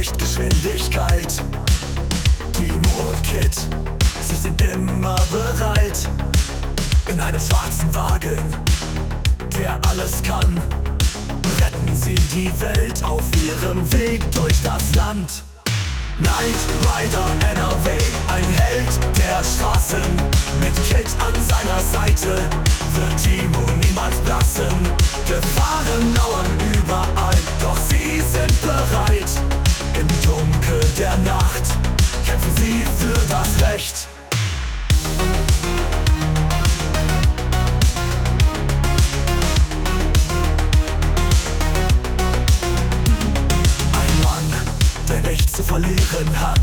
Lichtgeschwindigkeit. Timo und Kid, sie sind immer bereit. In einem schwarzen Wagen, der alles kann, retten sie die Welt auf ihrem Weg durch das Land. Knight Rider NRW, ein Held der Straßen. Mit Kid an seiner Seite wird Timo niemals blassen. Gefahren lauern überall, doch sie sind bereit. Im Dunkel der Nacht kämpfen sie für das Recht. Nichts zu verlieren hat,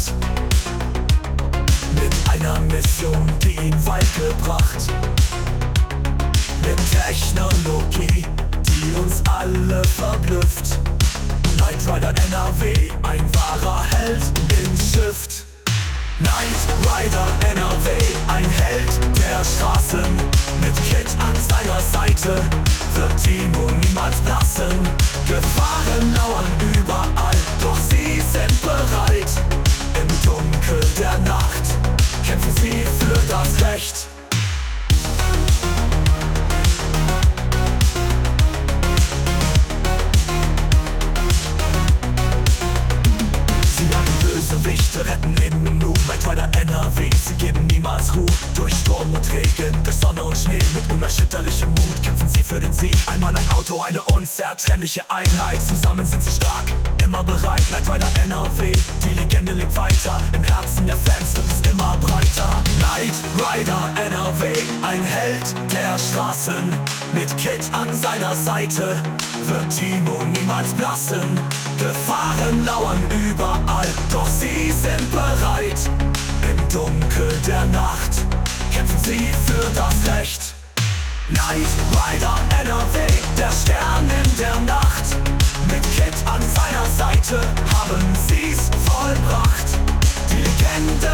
mit einer Mission, die ihn weit gebracht. Mit Technologie, die uns alle verblüfft. Knight Rider NRW, ein wahrer Held im Shift. Knight Rider NRW, ein Held der Straßen. Mit Kid an seiner Seite wird Timo niemals blassen. Gefahren lauern überall, doch sie sind bereit. Im Dunkel der Nacht kämpfen sie für das Recht. Sie jagen Bösewichte, retten Leben im Nu. Knight Rider NRW, sie geben niemals Ruhe. Durch Sturm und Regen, durch Sonne und Schnee, mit unerschütterlichem Mut kämpfen sie für den Sieg. Einmal ein Auto, eine unzertrennliche Einheit. Zusammen sind sie stark, immer bereit. Knight Rider NRW, die Legende lebt weiter. Im Herzen der Fans wird es immer breiter. Knight Rider NRW, ein Held der Straßen. Mit Kid an seiner Seite wird Timo niemals blassen. Gefahren lauern überall, doch sie sind bereit. Im Dunkel der Nacht kämpfen sie für das Recht. Knight Rider NRW, der Stern in der Nacht. Mit Kid an seiner Seite haben sie's vollbracht. Die Legende